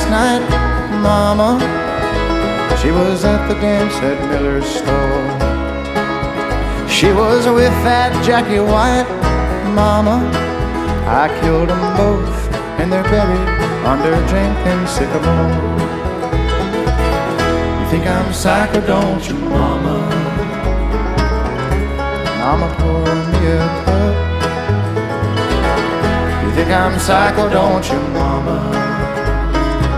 night, Mama. She was at the dance at Miller's store. She was with that Jackie White, Mama. I killed them both, and they're buried under Jenkins' sycamore. You think I'm psycho, don't you, Mama? Mama, pour me a cup. You think I'm psycho, don't you, Mama?